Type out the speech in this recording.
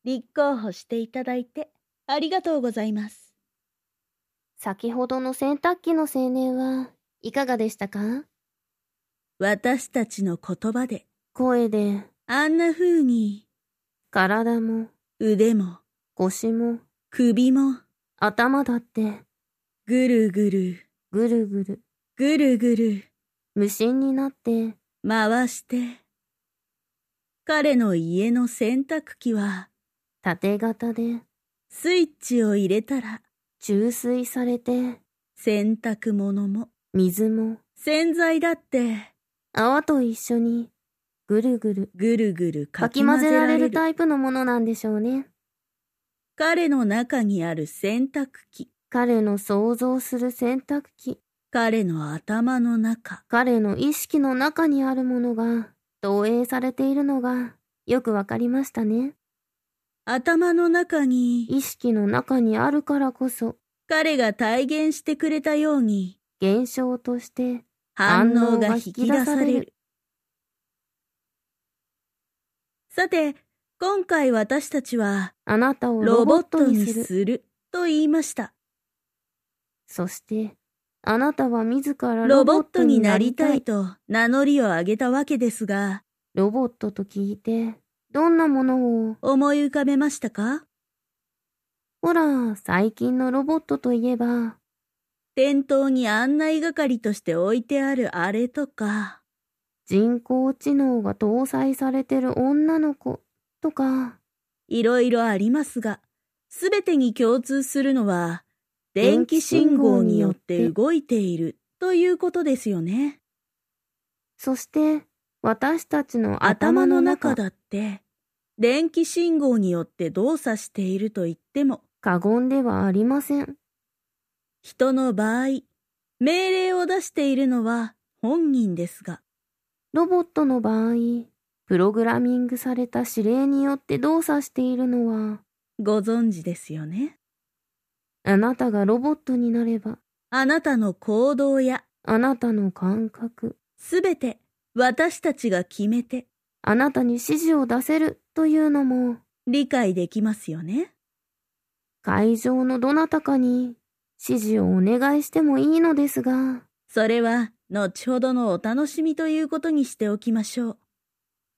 立候補していただいてありがとうございます。 先ほどの洗濯機の青年はいかがでしたか？ 私たちの言葉で、 声で、 あんな風に、 体も、 腕も、 腰も、 首も、 頭だって、 ぐるぐる、 ぐるぐる、 ぐるぐる、 無心になって、 回して、彼の家の洗濯機は、 縦型で、 スイッチを入れたら、 注水されて、 洗濯物も、 水も、 洗剤だって、 泡と一緒に、ぐるぐる、 ぐるぐるかき混ぜられるタイプのものなんでしょうね。 彼の中にある洗濯機。 彼の想像する洗濯機。 彼の頭の中。 彼の意識の中にあるものが投影されているのがよくわかりましたね。 頭の中に、 意識の中にあるからこそ、 彼が体現してくれたように、 現象として反応が引き出される。さて、今回私たちは、 あなたをロボットにすると言いました。 そして、あなたは自らロボットになりたいと名乗りを上げたわけですが、 ロボットと聞いて、どんなものを思い浮かべましたか？ ほら、最近のロボットといえば、 店頭に案内係として置いてあるあれとか、 人工知能が搭載されてる女の子とか、 いろいろありますが、すべてに共通するのは、電気信号によって動いているということですよね。 そして、私たちの頭の中だって、電気信号によって動作していると言っても過言ではありません。 人の場合、命令を出しているのは本人ですが、 ロボットの場合、プログラミングされた指令によって動作しているのは、 ご存知ですよね。 あなたがロボットになれば、 あなたの行動や、 あなたの感覚、 すべて私たちが決めて、 あなたに指示を出せるというのも、 理解できますよね。 会場のどなたかに指示をお願いしてもいいのですが、 それは後ほどのお楽しみということにしておきましょう。